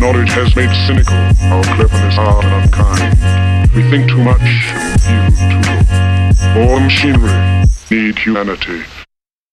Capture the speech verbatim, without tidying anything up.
Knowledge has made cynical our cleverness, hard and unkind. We think too much, feel too low. All machinery need humanity.